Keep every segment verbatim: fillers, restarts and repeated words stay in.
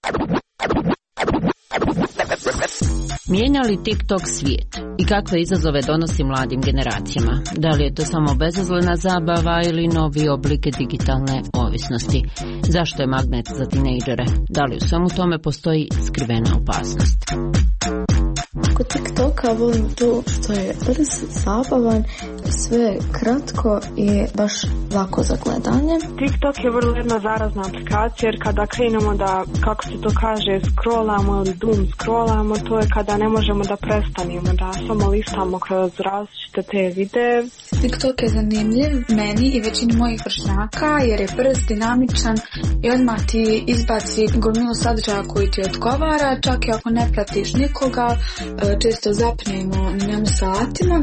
Mijenja li TikTok svijet i kakve izazove donosi mladim generacijama? Da li je to samo bezazlena zabava ili novi oblik digitalne ovisnosti? Zašto je magnet za tinejdžere? Da li u svemu tome postoji skrivena opasnost? Kod TikToka volim to što je brz, zabavan, sve kratko i baš lako za gledanje. TikTok je vrlo jedna zarazna aplikacija, jer kada krenemo da, kako se to kaže, scrollamo ili doom scrollamo, to je kada ne možemo da prestanemo, da samo listamo kroz različite te videe. TikTok je zanimljiv meni i većini mojih vršnjaka jer je brz, dinamičan i odmah ti izbaci gomilu sadržaja koji ti odgovara, čak i ako ne pratiš nikoga, često zapnemo na njemu satima.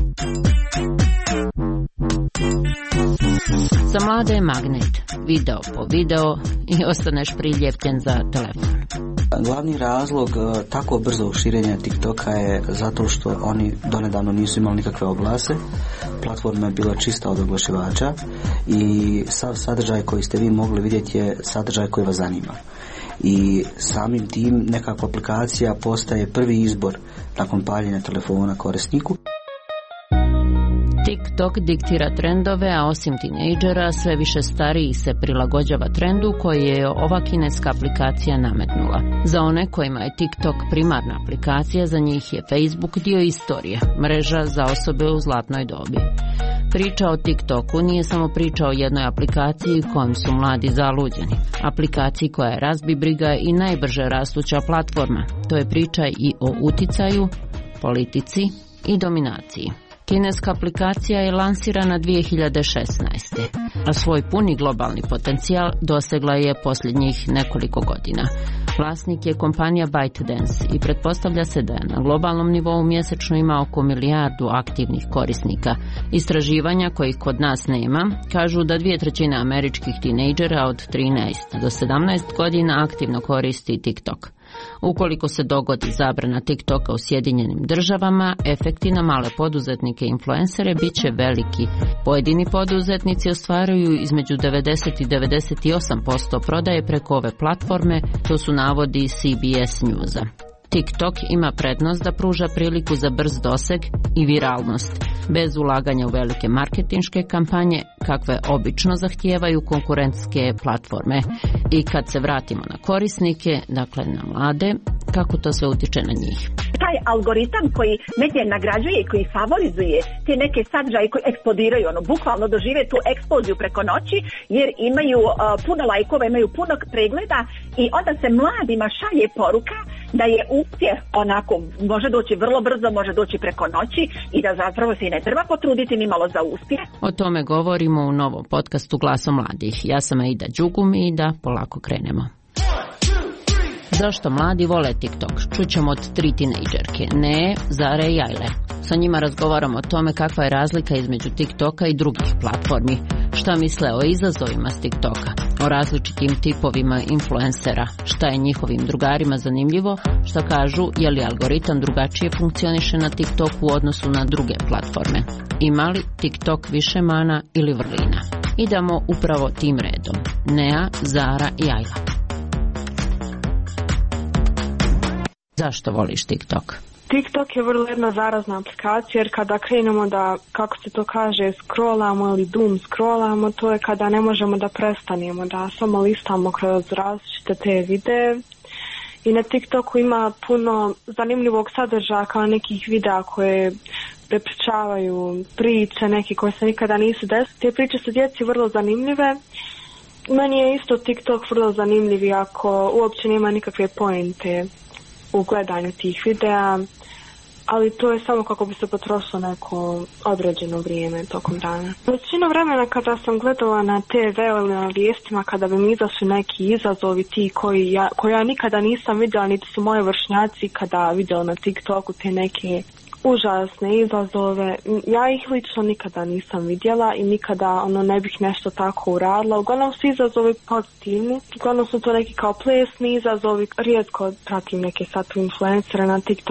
Za mlade je magnet, video po video i ostaneš priljepljen za telefon. Glavni razlog tako brzo širenja TikToka je zato što oni donedavno nisu imali nikakve oglase. Platforma je bila čista od oglašivača i sav sadržaj koji ste vi mogli vidjeti je sadržaj koji vas zanima. I samim tim nekakva aplikacija postaje prvi izbor nakon paljenja telefona korisniku. TikTok diktira trendove, a osim tinejdžera sve više stariji se prilagođava trendu koji je ova kineska aplikacija nametnula. Za one kojima je TikTok primarna aplikacija, za njih je Facebook dio istorije, mreža za osobe u zlatnoj dobi. Priča o TikToku nije samo priča o jednoj aplikaciji kojom su mladi zaluđeni. Aplikaciji koja je razbibriga i najbrže rastuća platforma. To je priča i o uticaju, politici i dominaciji. Kineska aplikacija je lansirana dvije hiljade šesnaeste. a svoj puni globalni potencijal dosegla je posljednjih nekoliko godina. Vlasnik je kompanija ByteDance i pretpostavlja se da je na globalnom nivou mjesečno ima oko milijardu aktivnih korisnika. Istraživanja kojih kod nas nema kažu da dvije trećine američkih tinejdžera od trinaest do sedamnaest godina aktivno koristi TikTok. Ukoliko se dogodi zabrana TikToka u Sjedinjenim državama, efekti na male poduzetnike i influencere bit će veliki. Pojedini poduzetnici ostvaruju između devedeset i devedeset osam posto prodaje preko ove platforme, to su navodi C B S Newsa. TikTok ima prednost da pruža priliku za brz doseg i viralnost, bez ulaganja u velike marketinške kampanje, kakve obično zahtijevaju konkurentske platforme. I kad se vratimo na korisnike, dakle na mlade, kako to sve utiče na njih? Taj algoritam koji medije nagrađuje i koji favorizuje te neke sadržaje koji eksplodiraju, ono, bukvalno dožive tu eksploziju preko noći, jer imaju uh, puno lajkova, imaju puno pregleda i onda se mladima šalje poruka da je uspjeh onako, može doći vrlo brzo, može doći preko noći i da zapravo se i ne treba potruditi ni malo za uspjeh. O tome govorimo u novom podcastu Glasom mladih. Ja sam Aida Đugum i da polako krenemo. Zašto mladi vole TikTok? Čućemo od tri tinejdžerke, Ne, Zare i Ajle. Sa njima razgovaramo o tome kakva je razlika između TikToka i drugih platformi, šta misle o izazovima s TikToka, o različitim tipovima influencera, šta je njihovim drugarima zanimljivo, šta kažu je li algoritam drugačije funkcioniše na TikToku u odnosu na druge platforme. Ima li TikTok više mana ili vrlina? Idemo upravo tim redom. Nea, Zara i Ajla. Zašto voliš TikTok? TikTok je vrlo jedna zarazna aplikacija, jer kada krenemo da, kako se to kaže, scrollamo ili doom scrollamo, to je kada ne možemo da prestanemo, da samo listamo kroz različite te videe. I na TikToku ima puno zanimljivog sadržaja, kao nekih videa koje prepričavaju priče, neke koje se nikada nisu desile. Te priče su djeci vrlo zanimljive. Meni je isto TikTok vrlo zanimljiv, iako uopće nema nikakve pointe u gledanju tih videa, ali to je samo kako bi se potrošilo neko određeno vrijeme tokom dana. Većinu vremena kada sam gledala na te ve ili na vijestima, kada bi mi izašli neki izazovi ti koji ja, koji ja nikada nisam vidjela, niti su moje vršnjaci kada vidjeli na TikToku te neke užasne izazove, ja ih lično nikada nisam vidjela i nikada ono ne bih nešto tako uradila. Uglavnom su izazovi pozitivni, uglavnom su to neki kao plesni izazovi, rijetko pratim neke sad influencere na TikToku.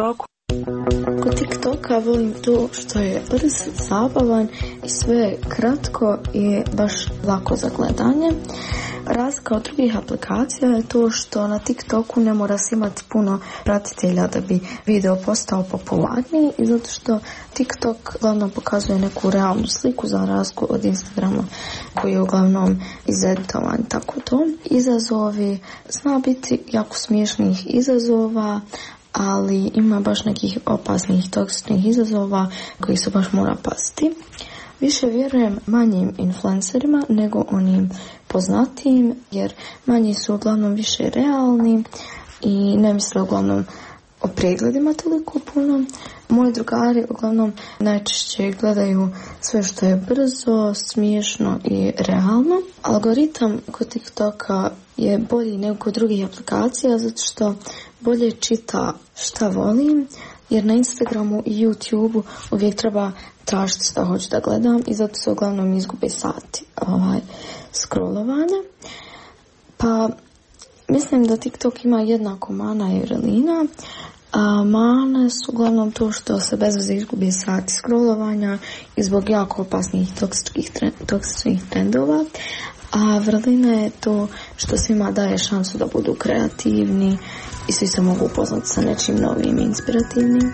Kod TikToka volim to što je brz, zabavan i sve kratko i baš lako za gledanje. Razlika od drugih aplikacija je to što na TikToku ne mora se imati puno pratitelja da bi video postao popularniji i zato što TikTok uglavnom pokazuje neku realnu sliku za razliku od Instagrama koji je uglavnom izeditovan tako to. Izazovi, zna biti jako smiješnih izazova, ali ima baš nekih opasnih toksičnih izazova koji se baš mora paziti. Više vjerujem manjim influencerima nego onim poznatijim, jer manji su uglavnom više realni i ne misle uglavnom o pregledima toliko puno. Moji drugari uglavnom najčešće gledaju sve što je brzo, smiješno i realno. Algoritam kod TikToka je bolji nego kod drugih aplikacija zato što bolje čita šta volim, jer na Instagramu i YouTubeu uvijek treba tražiti što hoću da gledam i zato se uglavnom izgube sati ovaj, scrollovanja. Pa mislim da TikTok ima jednako mana i vrelina. A mane su uglavnom to što se bez veze izgubi sati scrollovanja i zbog jako opasnih toksičnih, toksičnih trendova. A vrlina je to što svima daje šansu da budu kreativni i svi se mogu upoznati sa nečim novim i inspirativnim.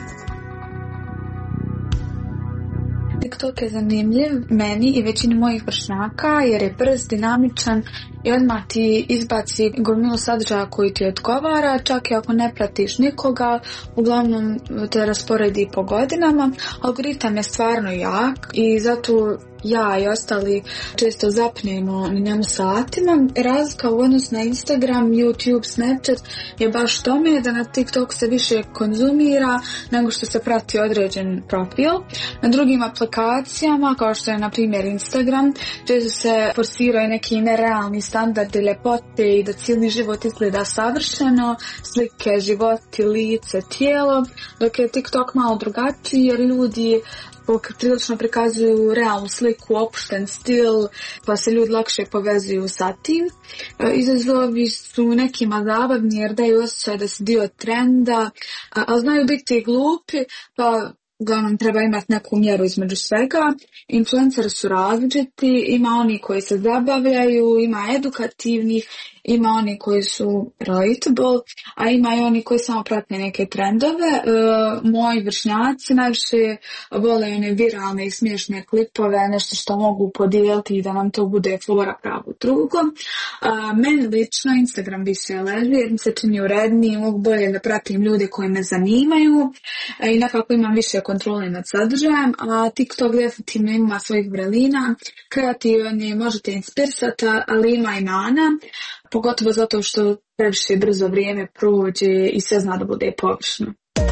TikTok je zanimljiv meni i većini mojih vršnjaka jer je brz, dinamičan i odmah ti izbaci gomilu sadržaja koji ti odgovara, čak i ako ne pratiš nikoga, uglavnom te rasporedi po godinama. Algoritam je stvarno jak i zato ja i ostali često zapnemo na njemu satima. Razlika u odnosu na Instagram, YouTube, Snapchat je baš tome da na TikTok se više konzumira nego što se prati određen profil. Na drugim aplikacijama, kao što je na primjer Instagram, često se forsiraju neki nerealni standardi ljepote i da cijeli život izgleda savršeno, slike, životi, lice, tijelo, dok je TikTok malo drugačiji jer ljudi prilično prikazuju realnu sliku, opušten stil, pa se ljudi lakše povezuju sa tim. Izazovi su nekima zabavni jer daju osjećaj da si dio trenda, ali znaju biti glupi, pa uglavnom treba imati neku mjeru između svega. Influenceri su različiti, ima oni koji se zabavljaju, ima edukativnih, ima oni koji su relatable, a ima i oni koji samo prate neke trendove. E, moji vršnjaci najviše vole one viralne i smiješne klipove, nešto što mogu podijeliti i da nam to bude flora pravo drugo. E, meni lično Instagram više leži jer mi se čini uredniji, mogu bolje da pratim ljude koji me zanimaju e, i nekako imam više kontrole nad sadržajem, a TikTok definitivno ima svojih vrelina, kreativan je, možete inspirisati, ali ima i mana. Pogotovo zato što previše brzo vrijeme prođe i sve zna da bude površno.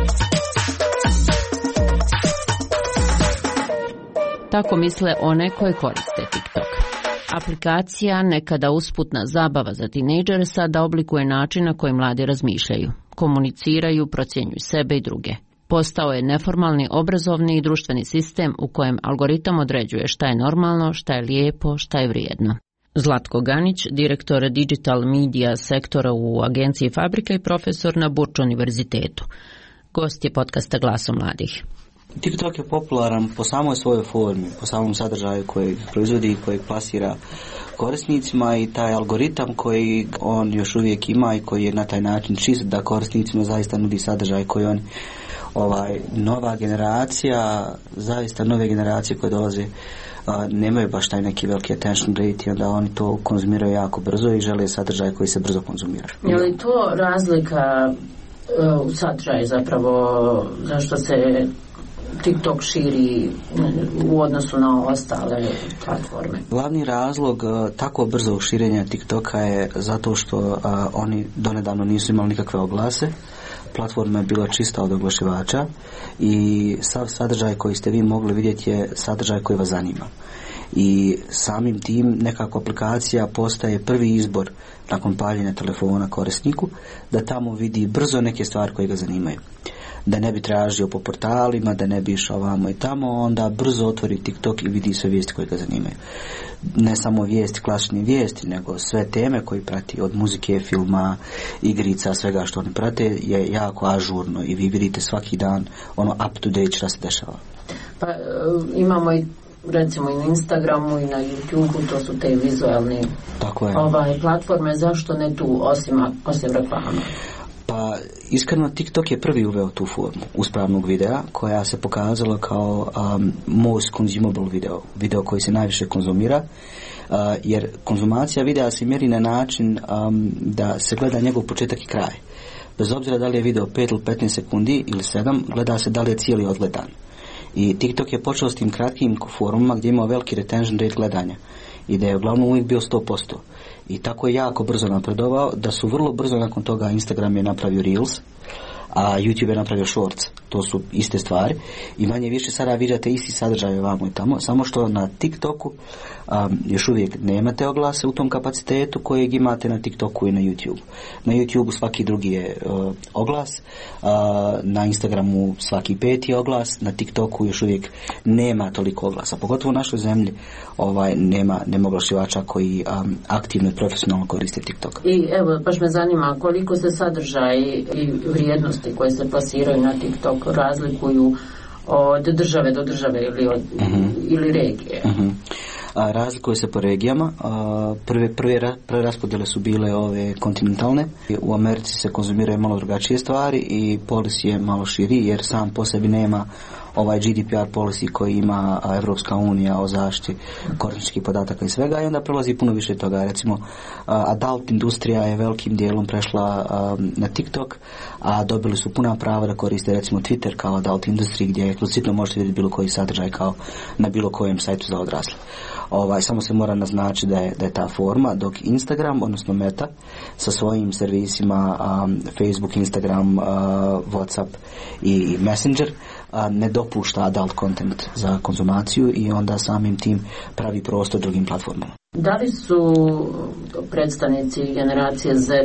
Tako misle one koje koriste TikTok. Aplikacija, nekada usputna zabava za tinejdžere, sada oblikuje način na koji mladi razmišljaju, komuniciraju, procjenjuju sebe i druge. Postao je neformalni obrazovni i društveni sistem u kojem algoritam određuje šta je normalno, šta je lijepo, šta je vrijedno. Zlatko Ganić, direktor Digital Media sektora u agenciji Fabrika i profesor na Burč univerzitetu. Gost je podcasta Glaso mladih. TikTok je popularan po samoj svojoj formi, po samom sadržaju koji proizvodi i koji plasira korisnicima i taj algoritam koji on još uvijek ima i koji je na taj način čist da korisnicima zaista nudi sadržaj koji on ovaj, nova generacija, zaista nove generacije koje dolaze a, nemaju baš taj neki veliki attention rate i onda oni to konzumiraju jako brzo i žele sadržaj koji se brzo konzumira. Je li to razlika uh, u sadržaju zapravo zašto se TikTok širi u odnosu na ostale platforme? Glavni razlog uh, tako brzog širenja TikToka je zato što uh, oni donedavno nisu imali nikakve oglase. Platforma je bila čista od oglašivača i sav sadržaj koji ste vi mogli vidjeti je sadržaj koji vas zanima. i samim tim nekako aplikacija postaje prvi izbor nakon paljenja telefona korisniku da tamo vidi brzo neke stvari koje ga zanimaju. Da ne bi tražio po portalima, da ne bi išao vamo i tamo, onda brzo otvori TikTok i vidi sve vijesti koje ga zanimaju. Ne samo vijesti, klasične vijesti, nego sve teme koje prati, od muzike, filma, igrica, svega što oni prate je jako ažurno i vi vidite svaki dan ono up to date šta se dešava. Pa imamo i recimo i na Instagramu i na YouTubeu, to su te vizualne ovaj, platforme, zašto ne tu osim, osim reklama? Pa iskreno TikTok je prvi uveo tu formu uspravnog videa koja se pokazala kao um, most consumable video, video koji se najviše konzumira, uh, jer konzumacija videa se mjeri na način um, da se gleda njegov početak i kraj. Bez obzira da li je video pet ili petnaest sekundi ili sedam, gleda se da li je cijeli odgledan. I TikTok je počeo s tim kratkim formama gdje imao veliki retention rate gledanja i da je uglavnom uvijek bio sto posto. I tako je jako brzo napredovao da su vrlo brzo nakon toga Instagram je napravio Reels, a YouTube je napravio Shorts. To su iste stvari i manje više sada vidite isti sadržaj ovamo i tamo, samo što na TikToku um, još uvijek nemate oglase u tom kapacitetu kojeg imate na TikToku i na YouTube. Na YouTube svaki drugi je uh, oglas, uh, na Instagramu svaki peti oglas, na TikToku još uvijek nema toliko oglasa, pogotovo u našoj zemlji ovaj, nema, nema oglašivača koji um, aktivno i profesionalno koriste TikTok. I evo, baš me zanima koliko se sadržaj i vrijednosti koje se plasiraju na TikTok razlikuju od države do države ili, od, uh-huh. ili regije. Uh-huh. A, razlikuju se po regijama. A, prve, prve, prve raspodjele su bile ove kontinentalne. U Americi se konzumiraju malo drugačije stvari i policy je malo širi jer sam po sebi nema ovaj G D P R policy koji ima Evropska unija o zaštiti korisničkih podataka i svega i onda prelazi puno više toga. Recimo, adult industrija je velikim dijelom prešla na TikTok, a dobili su puna prava da koriste recimo Twitter kao adult industriji gdje eksplicitno možete vidjeti bilo koji sadržaj kao na bilo kojem sajtu za odrasle. Ovaj, samo se mora naznačiti da je, da je ta forma, dok Instagram, odnosno Meta, sa svojim servisima um, Facebook, Instagram, uh, WhatsApp i Messenger uh, ne dopušta adult content za konzumaciju i onda samim tim pravi prostor drugim platformama. Da li su predstavnici generacije Z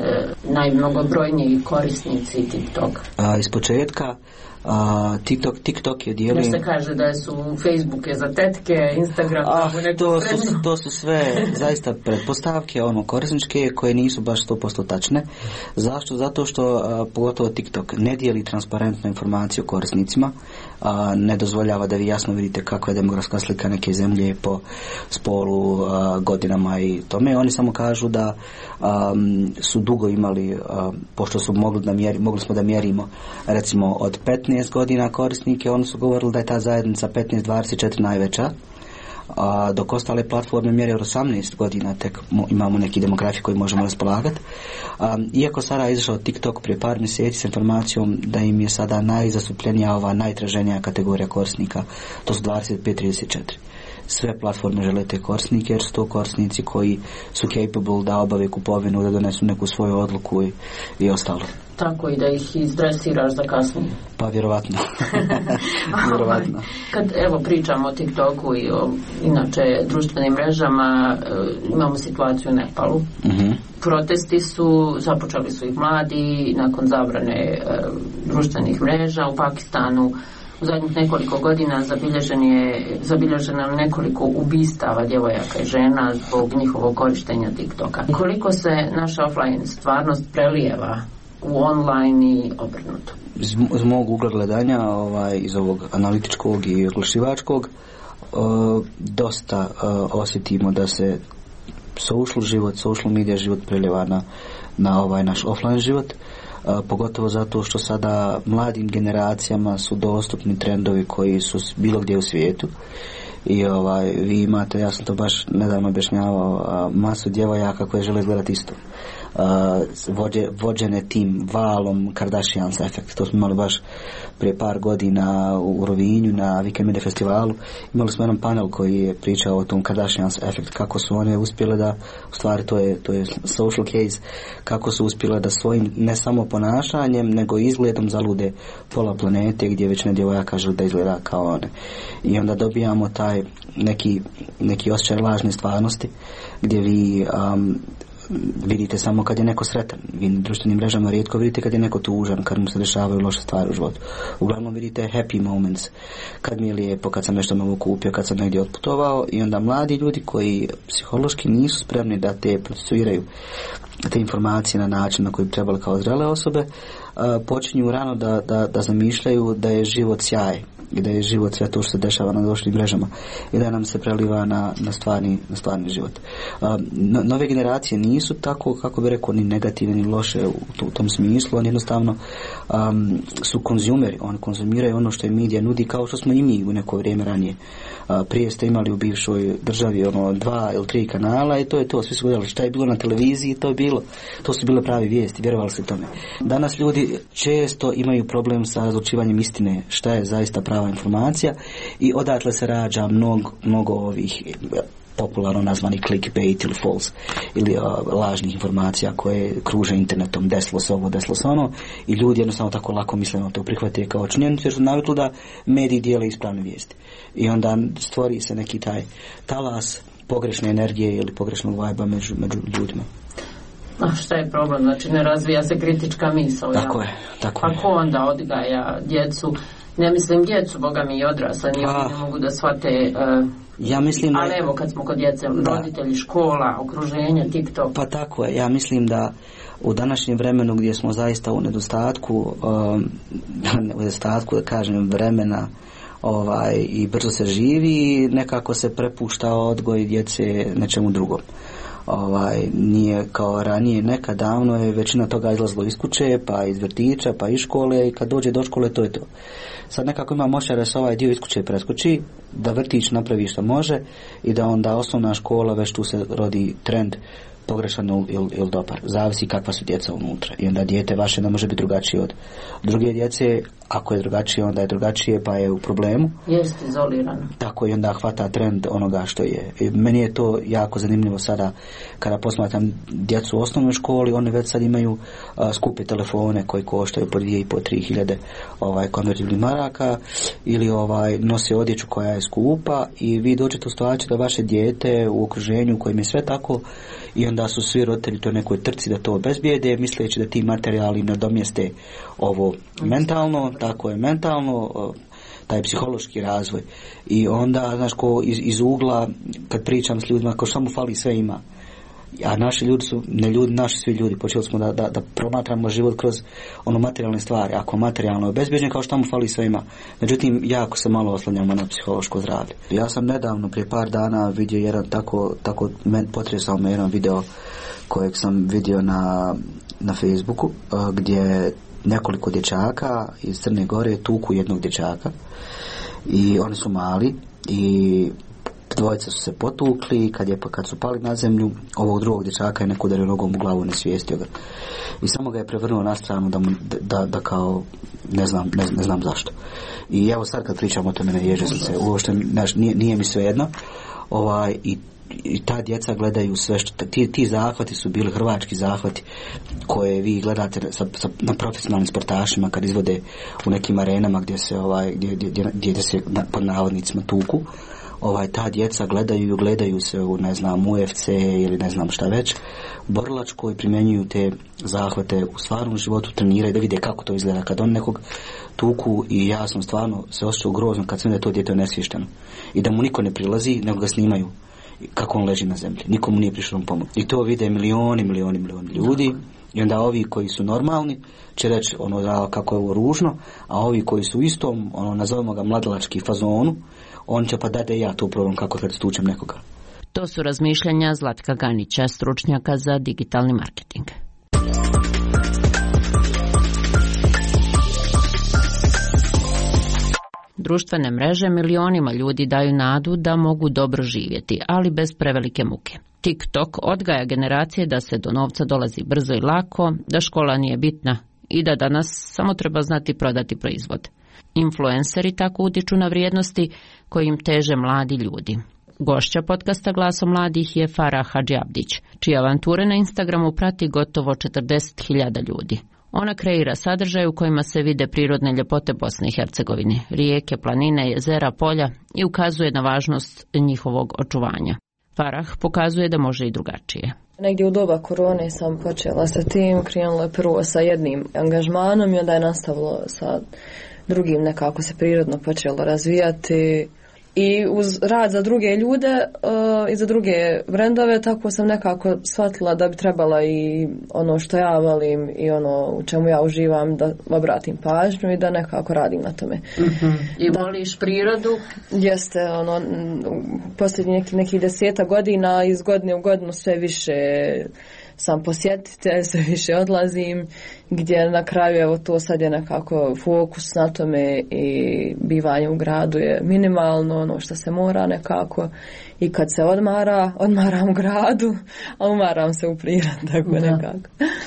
najmnogobrojniji korisnici TikTok? Uh, iz početka Uh, TikTok, TikTok je dijelio... Jer se kaže da su Facebook je za tetke, Instagram... Ah, to, su, to su sve zaista pretpostavke, ono, korisničke, koje nisu baš sto posto tačne. Zašto? Zato što, uh, pogotovo TikTok, ne dijeli transparentnu informaciju o korisnicima, uh, ne dozvoljava da vi jasno vidite kakva je demografska slika neke zemlje po spolu, uh, godinama i tome. Oni samo kažu da um, su dugo imali, uh, pošto su mogli, da mjeri, mogli smo da mjerimo, recimo, od petnaest godina korisnike, oni su govorili da je ta zajednica petnaest dvadeset četiri najveća, a dok ostale platforme mjere od osamnaest godina tek imamo neki demografi koji možemo raspolagati. Iako sada je izašao TikTok prije par mjeseci s informacijom da im je sada najzastupljenija ova najtraženija kategorija korisnika, to su dvadeset pet trideset četiri. Sve platforme žele te korisnike jer su to korisnici koji su capable da obave kupovinu, da donesu neku svoju odluku i, i ostalo. Tako i da ih izdresiraš za kasnije. Pa vjerovatno. vjerovatno. Kad evo pričamo o TikToku i o inače društvenim mrežama, imamo situaciju u Nepalu. Uh-huh. Protesti su, započeli su ih mladi nakon zabrane e, društvenih mreža. U Pakistanu u zadnjih nekoliko godina zabilježen je, zabilježeno nekoliko ubistava djevojaka i žena zbog njihovog korištenja TikToka. Koliko se naša offline stvarnost prelijeva u online i obrnuto? Iz, iz mog ugla gledanja, ovaj, iz ovog analitičkog i oglašivačkog, uh, dosta uh, osjetimo da se social život, social media život prelijeva na, na ovaj naš offline život. Uh, pogotovo zato što sada mladim generacijama su dostupni trendovi koji su bilo gdje u svijetu i ovaj, vi imate, ja sam to baš nedavno objašnjavao, uh, masu djevojaka koje žele izgledati isto. vođe, vođene tim valom Kardashians efekt. To smo imali baš prije par godina u Rovinju na Weekend Media festivalu. Imali smo jedan panel koji je pričao o tom Kardashians efekt, kako su one uspjele da, u stvari to je, to je social case, kako su uspjele da svojim ne samo ponašanjem nego izgledom zalude pola planete gdje već ne djevojaka žele da izgleda kao one. I onda dobijamo taj neki, neki osjećaj lažne stvarnosti gdje vi um, vidite samo kad je neko sretan. Vi na društvenim mrežama rijetko vidite kad je neko tužan, kad mu se dešavaju loše stvari u životu. Uglavnom vidite happy moments, kad mi je lijepo, kad sam nešto novo kupio, kad sam negdje otputovao. I onda mladi ljudi koji psihološki nisu spremni da te procesuiraju te informacije na način na koji bi trebali kao zrele osobe, počinju rano da, da, da zamišljaju da je život sjaj i da je život sve to što se dešava na društvenim mrežama i da nam se preliva na, na, stvarni, na stvarni život. No, nove generacije nisu tako, kako bi rekao, ni negativne ni loše u, u tom smislu. Oni jednostavno um, su konzumeri, oni konzumiraju ono što je medija nudi, kao što smo i mi u neko vrijeme ranije. Uh, prije ste imali u bivšoj državi ono dva ili tri kanala i to je to, svi su gledali šta je bilo na televiziji, to je bilo, to su bile pravi vijesti, vjerovali se tome. Danas ljudi često imaju problem sa razlučivanjem istine, šta je zaista prava informacija i odatle se rađa mnogo, mnogo ovih popularno nazvani clickbait ili false ili uh, lažnih informacija koje kruže internetom, desilo se ovo, desilo se ono, i ljudi jednostavno tako lako misleno to prihvate kao činjenicu jer su navikli da mediji dijele ispravne vijesti i onda stvori se neki taj talas pogrešne energije ili pogrešnog vajba među, među ljudima. A šta je problem? Znači ne razvija se kritička misao. Tako ja? je, tako pa je. ko onda odgaja djecu? Ne mislim djecu, boga mi i odrasla, nije pa, ne mogu da shvate. Uh, ja mislim da, ali evo kad smo kod djece, da, roditelji, škola, okruženje, TikTok. Pa tako je, ja mislim da u današnjem vremenu gdje smo zaista u nedostatku, um, u nedostatku da kažem vremena ovaj, i brzo se živi, nekako se prepušta odgoj djece nečemu drugom. Ovaj, nije kao ranije, nekad davno je većina toga izlazilo iz kuće, pa iz vrtića, pa iz škole i kad dođe do škole to je to. Sad nekako ima moća da se ovaj dio iz kuće preskoči, da vrtić napravi što može i da onda osnovna škola već tu se rodi trend pogrešan ili, ili dobar. Zavisi kakva su djeca unutra. I onda dijete vaše ne može biti drugačije od druge djece. Ako je drugačije, onda je drugačije, pa je u problemu. Jeste izolirano. Tako, i onda hvata trend onoga što je. I meni je to jako zanimljivo sada kada posmatram djecu u osnovnoj školi, oni već sad imaju a, skupe telefone koji koštaju po dvije i po tri hiljade ovaj, konvertibilnih maraka ili ovaj, nose odjeću koja je skupa i vi dođete u situaciju da vaše dijete u okruženju u kojem je sve tako i onda su svi roditelji to nekoj trci da to obezbijede, misleći da ti materijali nadomjeste ovo mentalno, tako je mentalno, taj psihološki razvoj. I onda, znaš, ko iz, iz ugla, kad pričam s ljudima, ko što mu fali, sve ima. A naši ljudi su, ne ljudi, naši svi ljudi, počeli smo da, da, da promatramo život kroz ono materijalne stvari. Ako materijalno je obezbjeđen, kao što mu fali, sve ima. Međutim, jako se malo oslanjamo na psihološko zdravlje. Ja sam nedavno, prije par dana, vidio jedan tako, tako men, potresao me jedan video kojeg sam vidio na, na Facebooku, gdje nekoliko dječaka iz Crne Gore tuku jednog dječaka i oni su mali i dvojica su se potukli, kad, je, kad su pali na zemlju, ovog drugog dječaka je neko udario nogom u glavu, nesvijestio ga i samo ga je prevrnuo na stranu da, mu, da, da kao ne znam, ne, ne znam zašto. I evo sad kad pričam o tome ne ježe sam se, uopšte nije, nije mi svejedno, ovaj, i i ta djeca gledaju sve što ti, ti zahvati su bili hrvački zahvati koje vi gledate sa, sa, na profesionalnim sportašima kad izvode u nekim arenama gdje se ovaj gdje, gdje, gdje se na, pod navodnicima tuku. Ovaj, ta djeca gledaju gledaju se u ne znam U F C ili ne znam šta već borilačko i primjenjuju te zahvate u stvarnom životu, treniraju da vide kako to izgleda kad on nekog tuku i ja sam stvarno se osjećao grozno kad sam da je to dijete nesvješteno i da mu niko ne prilazi nego ga snimaju kako on leži na zemlji. Nikomu nije prišao pomoć. I to vide milioni, milioni, milioni ljudi. I onda ovi koji su normalni će reći ono da kako je ovo ružno, a ovi koji su u istom, ono nazovemo ga mladalački fazonu, on će pa da ja to probam kako kad stučem nekoga. To su razmišljanja Zlatka Ganića, stručnjaka za digitalni marketing. Društvene mreže milionima ljudi daju nadu da mogu dobro živjeti, ali bez prevelike muke. TikTok odgaja generacije da se do novca dolazi brzo i lako, da škola nije bitna i da danas samo treba znati prodati proizvod. Influenceri tako utiču na vrijednosti kojim teže mladi ljudi. Gošća podcasta Glasom mladih je Farah Hadžiabdić, čije avanture na Instagramu prati gotovo četrdeset hiljada ljudi. Ona kreira sadržaj u kojima se vide prirodne ljepote Bosne i Hercegovine, rijeke, planine, jezera, polja i ukazuje na važnost njihovog očuvanja. Farah pokazuje da može i drugačije. Negdje u doba korone sam počela sa tim, krenula je prvo sa jednim angažmanom i onda je nastavilo sa drugim, nekako se prirodno počelo razvijati. I uz rad za druge ljude uh, i za druge brendove, tako sam nekako shvatila da bi trebala i ono što ja volim i ono u čemu ja uživam da obratim pažnju i da nekako radim na tome. Mm-hmm. I da, voliš prirodu? Jeste, ono, posljednjih nekih, nekih deseta godina iz godine u godinu sve više sam posjetitelj, sve više odlazim, gdje na kraju evo to sad je nekako fokus na tome i bivanje u gradu je minimalno, ono što se mora nekako i kad se odmara, odmaram u gradu, a umaram se u prirodi, tako da. Nekako.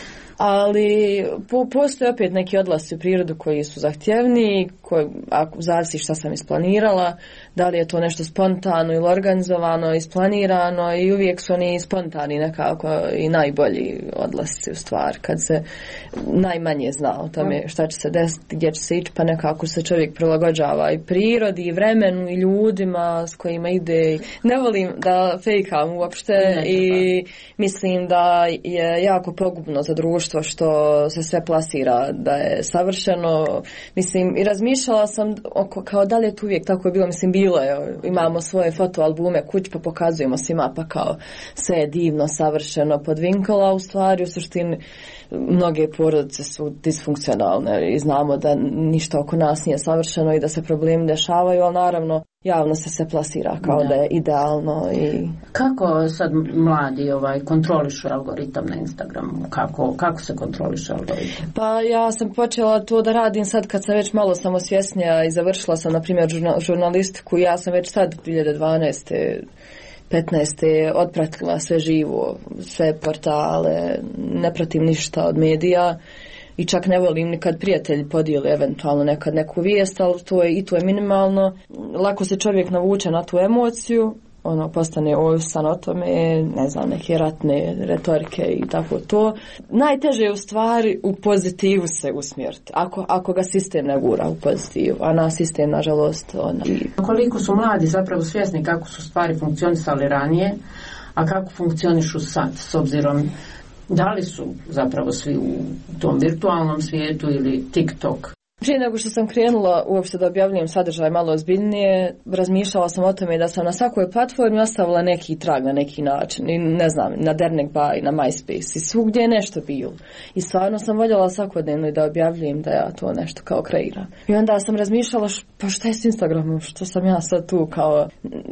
Ali po, postoje opet neki odlasci u prirodu koji su zahtjevni, koji, ako zavisi šta sam isplanirala, da li je to nešto spontano ili organizovano, isplanirano i uvijek su oni spontani nekako i najbolji odlasci u stvar, kad se najmanje zna o tome šta će se desiti, gdje će se ići, pa nekako se čovjek prilagođava i prirodi i vremenu i ljudima s kojima ide. Ne volim da fejkam uopšte ne, i mislim da je jako pogubno za društvo što se sve plasira da je savršeno. Mislim, i razmišljala sam oko, kao da li je to uvijek tako je bilo. Mislim, bilo je. Imamo svoje fotoalbume kuć pa pokazujemo svima pa kao sve je divno, savršeno podvinkala. U stvari, u suštini, mnoge porodice su disfunkcionalne i znamo da ništa oko nas nije savršeno i da se problemi dešavaju, ali naravno javno se se plasira kao da, da je idealno. I kako sad mladi ovaj, kontrolišu algoritam na Instagramu? Kako, kako se kontroliše algoritam? Pa ja sam počela to da radim sad kad sam već malo samosvjesnija i završila sam na primjer žurnalistiku. Ja sam već sad dvije hiljade dvanaeste petnaeste otpratila sve živo, sve portale, ne pratim ništa od medija i čak ne volim ni kad prijatelji podijeli eventualno nekad neku vijest, ali to je, i to je minimalno. Lako se čovjek navuče na tu emociju, ono postane ovisan o tome, ne znam, neke ratne retorike i tako to. Najteže je u stvari u pozitivu se usmjeriti, ako, ako ga sistem ne gura u pozitivu, a na sistem nažalost ona. Koliko su mladi zapravo svjesni kako su stvari funkcionisali ranije, a kako funkcionišu sad, s obzirom da li su zapravo svi u tom virtualnom svijetu ili TikTok? Prije nego što sam krenula uopšte da objavljujem sadržaj malo ozbiljnije, razmišljala sam o tome da sam na svakoj platformi ostavila neki trag na neki način. I ne znam, na Dernek Bay, na MySpace i svugdje je nešto bilo. I stvarno sam voljela svakodnevno da objavljujem da ja to nešto kao kreiram. I onda sam razmišljala š, pa šta je s Instagramom, što sam ja sad tu kao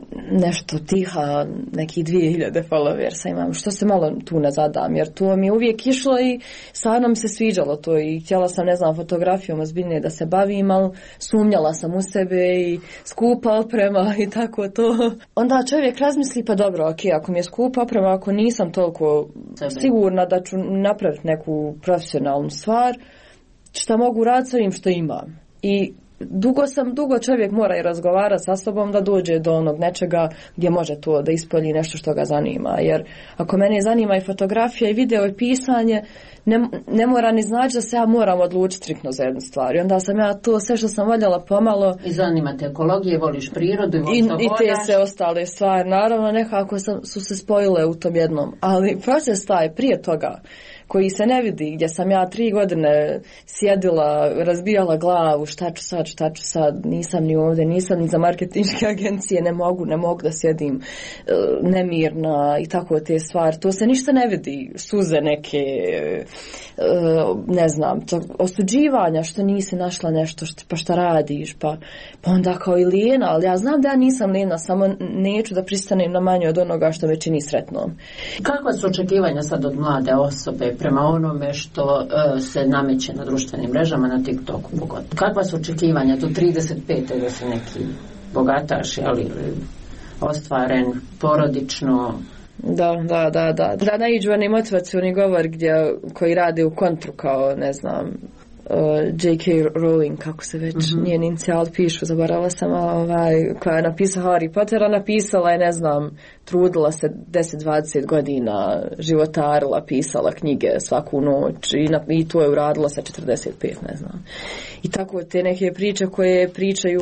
nešto tiha, neki dvije hiljade followersa imam, što se malo tu ne zadam, jer to mi je uvijek išlo i stvarno mi se sviđalo to i htjela sam, ne znam, fotografijom ozbiljnije da se bavim, ali sumnjala sam u sebe i skupa oprema i tako to. Onda čovjek razmisli, pa dobro, ok, ako mi je skupa oprema, ako nisam toliko sigurna da ću napraviti neku profesionalnu stvar, šta mogu raditi s ovim što imam. I dugo sam, dugo čovjek mora i razgovarati sa sobom da dođe do onog nečega gdje može to da ispolji nešto što ga zanima. Jer ako mene zanima i fotografija i video i pisanje, ne, ne mora ni znači da se ja moram odlučiti striktno za jednu stvar. I onda sam ja to sve što sam voljela pomalo. I zanima te ekologije, voliš prirodu i, i, i te sve ostale stvari. Naravno nekako sam, su se spojile u tom jednom. Ali proces taj prije toga koji se ne vidi, gdje sam ja tri godine sjedila, razbijala glavu, šta ću sad, šta ću sad, nisam ni ovdje, nisam ni za marketinške agencije, ne mogu, ne mogu da sjedim nemirna i tako te stvari. To se ništa ne vidi, suze neke, ne znam, to, osuđivanja što nisi našla nešto, što, pa šta radiš, pa, pa onda kao i lijena, ali ja znam da ja nisam lijena, samo neću da pristanem na manje od onoga što me čini sretnom. Kakva su očekivanja sad od mlade osobe prema onome što uh, se nameće na društvenim mrežama, na TikToku pogotovo? Kakva su očekivanja do trideset pete da se neki bogataš, ali ostvaren, porodično? Da, da, da, da. Da naiđu onaj motivacioni govor gdje, koji rade u kontru kao, ne znam, uh, J K. Rowling, kako se već mm-hmm. njen inicijal pišu, zaboravila sam, ovaj, koja je napisala Harry Pottera, napisala je, ne znam, trudila se deset dvadeset godina, životarila, pisala knjige svaku noć i, na, i to je uradila sa četrdeset pet, ne znam. I tako te neke priče koje pričaju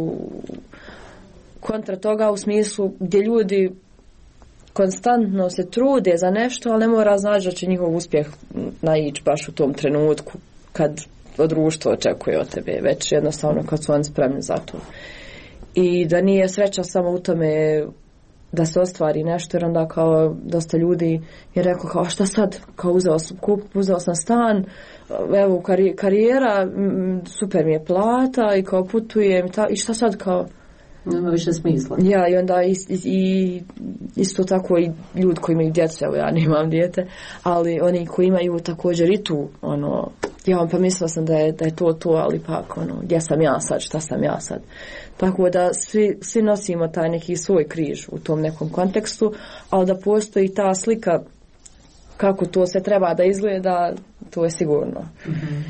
kontra toga u smislu gdje ljudi konstantno se trude za nešto, ali ne mora znači da će njihov uspjeh naići baš u tom trenutku kad društvo očekuje od tebe, već jednostavno kad su oni spremni za to. I da nije sreća samo u tome da se ostvari nešto, jer onda kao dosta ljudi je rekao kao šta sad, kao uzeo sam, kup, uzeo sam stan, evo kari, karijera, super mi je plata i kao putujem ta, i šta sad kao nema više smisla. Ja, i onda i, i, isto tako i ljudi koji imaju djece, evo ja nemam dijete, ali oni koji imaju također i tu, ono, ja pa mislila sam da je, da je to to, ali pak, ono, gdje sam ja sad, šta sam ja sad. Tako da svi, svi nosimo taj neki svoj križ u tom nekom kontekstu, ali da postoji ta slika kako to se treba da izgleda, to je sigurno. Mm-hmm.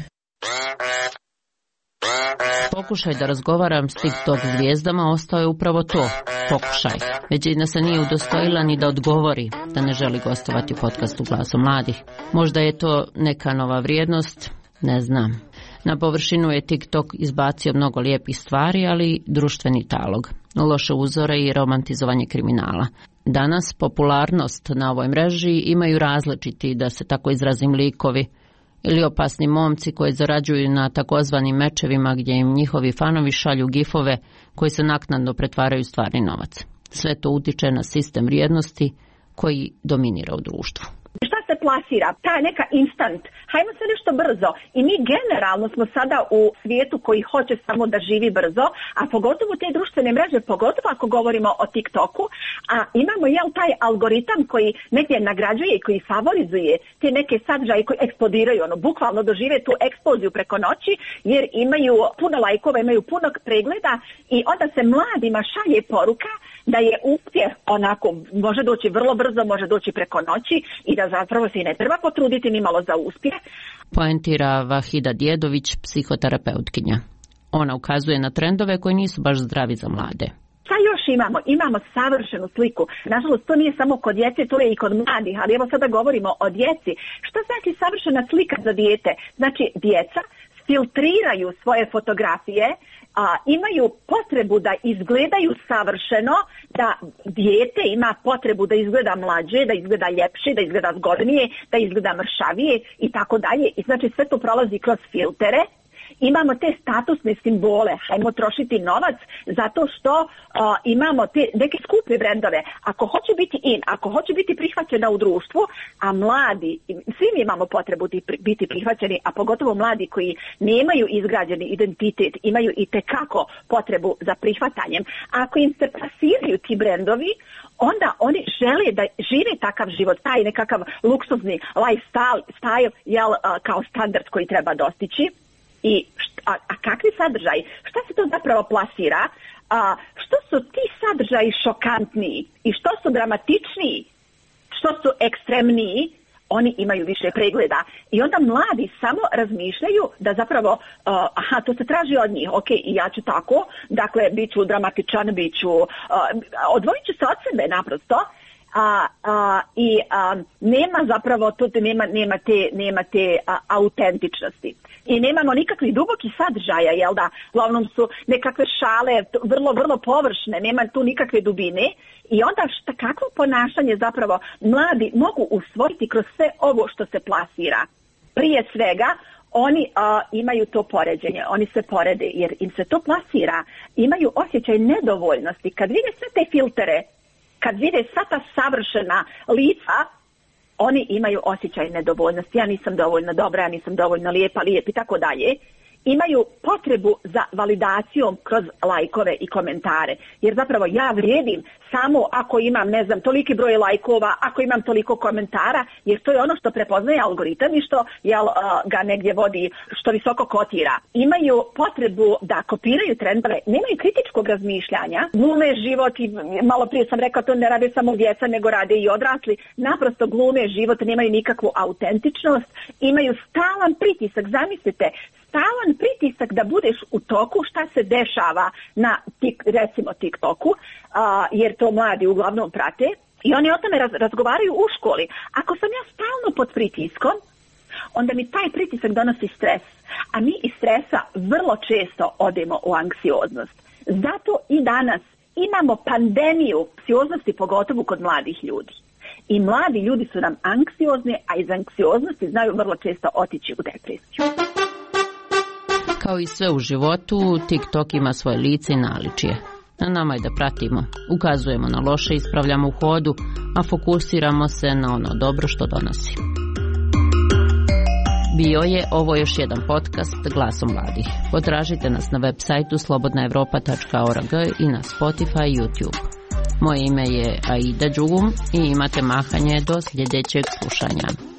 Pokušaj da razgovaram s TikTok zvijezdama ostao je upravo to, pokušaj. Većina se nije udostojila ni da odgovori da ne želi gostovati u podcastu Glasom mladih. Možda je to neka nova vrijednost, ne znam. Na površinu je TikTok izbacio mnogo lijepih stvari, ali društveni talog, loše uzore i romantizovanje kriminala. Danas popularnost na ovoj mreži imaju različiti, da se tako izrazim, likovi ili opasni momci koji zarađuju na takozvanim mečevima gdje im njihovi fanovi šalju gifove koji se naknadno pretvaraju stvarni novac. Sve to utiče na sistem vrijednosti koji dominira u društvu. Šta se plasira? Ta neka instant. Hajmo se nešto brzo. I mi generalno smo sada u svijetu koji hoće samo da živi brzo, a pogotovo te društvene mreže, pogotovo ako govorimo o TikToku, a imamo jel taj algoritam koji negdje nagrađuje i koji favorizuje te neke sadržaje koji eksplodiraju, ono, bukvalno dožive tu eksploziju preko noći, jer imaju puno lajkova, imaju puno pregleda i onda se mladima šalje poruka da je uspjeh onako, može doći vrlo brzo, može doći preko noći i da zapravo se i ne treba potruditi ni malo za uspjeh. Poentira Vahida Djedović, psihoterapeutkinja. Ona ukazuje na trendove koji nisu baš zdravi za mlade. Šta još imamo? Imamo savršenu sliku. Nažalost, to nije samo kod djece, to je i kod mladih, ali evo sada govorimo o djeci. Šta znači savršena slika za dijete? Znači, djeca filtriraju svoje fotografije, a, imaju potrebu da izgledaju savršeno, da dijete ima potrebu da izgleda mlađe, da izgleda ljepše, da izgleda zgodnije, da izgleda mršavije i tako dalje. I znači sve to prolazi kroz filtere. Imamo te statusne simbole, hajmo trošiti novac zato što uh, imamo te neke skupe brendove. Ako hoće biti in, ako hoće biti prihvaćena u društvu, a mladi, svi mi imamo potrebu biti prihvaćeni, a pogotovo mladi koji nemaju izgrađeni identitet, imaju i tekako potrebu za prihvatanjem. Ako im se plasiraju ti brendovi, onda oni žele da žive takav život, taj nekakav luksuzni lifestyle, style, jel, uh, kao standard koji treba dostići. I št, a, a kakvi sadržaji? Šta se to zapravo plasira? A, što su ti sadržaji šokantniji i što su dramatičniji, što su ekstremniji, oni imaju više pregleda. I onda mladi samo razmišljaju da zapravo, uh, aha, to se traži od njih, ok, i ja ću tako, dakle, bit ću dramatičan, bit ću, uh, odvojit ću se od sebe naprosto, A, a, i a, nema zapravo tu nema, nema te, nema te a, autentičnosti. I nemamo nikakvih dubokih sadržaja, jel da? Uglavnom su nekakve šale, vrlo, vrlo površne, nema tu nikakve dubine. I onda šta, kakvo ponašanje zapravo mladi mogu usvojiti kroz sve ovo što se plasira? Prije svega, oni a, imaju to poređenje, oni se porede jer im se to plasira. Imaju osjećaj nedovoljnosti. Kad vide sve te filtere, kad vide sva ta savršena lica, oni imaju osjećaj nedovoljnosti. Ja nisam dovoljno dobra, ja nisam dovoljno lijepa, lijep i tako dalje. imaju potrebu za validacijom kroz lajkove i komentare. Jer zapravo ja vrijedim samo ako imam, ne znam, toliki broj lajkova, ako imam toliko komentara, jer to je ono što prepoznaje algoritam i što jel, ga negdje vodi, što visoko kotira. Imaju potrebu da kopiraju trendove, nemaju kritičkog razmišljanja, glume život i malo prije sam rekla to ne rade samo djeca, nego rade i odrasli, naprosto glume život, nemaju nikakvu autentičnost, imaju stalan pritisak, zamislite, stalan pritisak da budeš u toku šta se dešava na tik, recimo TikToku, uh, jer to mladi uglavnom prate i oni o tome raz, razgovaraju u školi. Ako sam ja stalno pod pritiskom, onda mi taj pritisak donosi stres, a mi iz stresa vrlo često odemo u anksioznost. Zato i danas imamo pandemiju anksioznosti, pogotovo kod mladih ljudi. I mladi ljudi su nam anksiozni, a iz anksioznosti znaju vrlo često otići u depresiju. Kao i sve u životu, TikTok ima svoje lice i naličje. Na nama je da pratimo, ukazujemo na loše, ispravljamo u hodu, a fokusiramo se na ono dobro što donosi. Bio je ovo još jedan podcast Glasom mladih. Potražite nas na web sajtu slobodna evropa tačka org i na Spotify i YouTube. Moje ime je Aida Đugum i imate mahanje do sljedećeg slušanja.